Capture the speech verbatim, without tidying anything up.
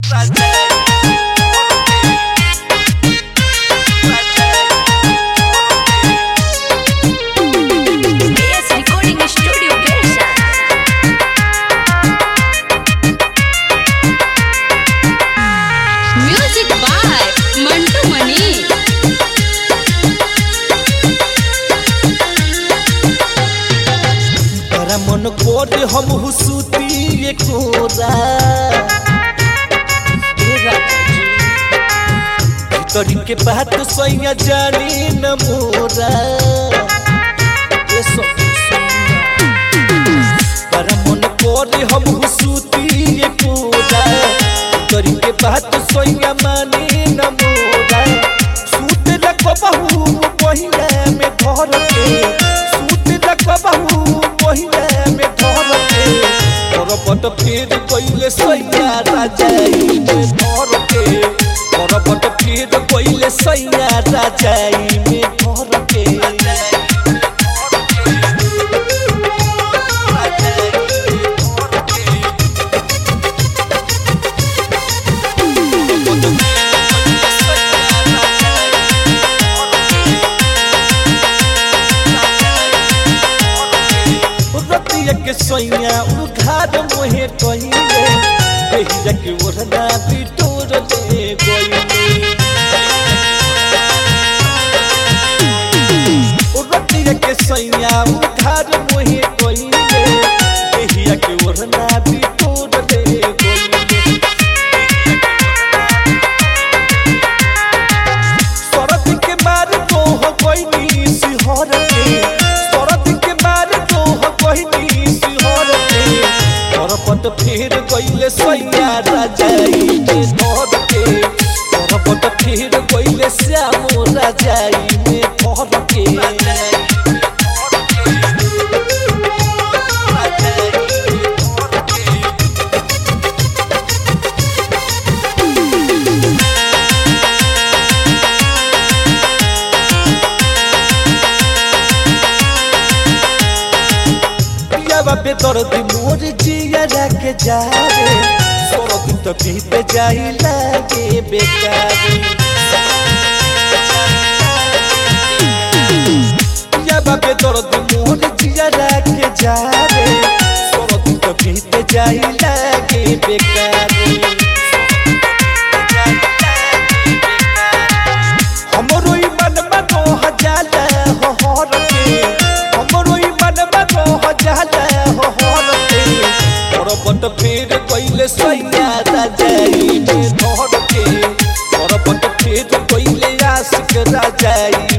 recording studio version. Music by Mantu Mani. मन कोट हम हुसूती कोरा भीतरी के बात सैया जानी न मोरा मन कोट हम हुसूती कोरा भीतरी के बात सैया मानी न मोरा सूत लग बहू पहिया में धर के सूत लग बहू पहिया बट फिर कोइले सैया राजाई में धर के और बट फिर कोइले सैया राजाई में धर के के सैया उघार मोहे कहिले कहिया के ओढ़ना बिटोर ले गइले रतिया के सैया उघार मोहे कहिले कहिया के ओढ़ना बिटोर ले गइले सरद के मार तो हो गइनी सिहर के सरद के मार तो हो गइनी पट फिर कोइले सैया राजाई में धर के और पट फिर कोइले श्याम राजाई में धर के बाबे दर्द मोर जिया के जा रे सोरद तो बीते जाई लागे बेकार या बाबे दर्द मोर जिया के जा रे सोरद तो बीते जाई लागे बेकार हमरो ई मन मनो हजाला हो हर के हमरो ई मन मनो हजाला बट फिर कोइले सैया राजाई में धर के और बट फिर कोइले आशिक राजाई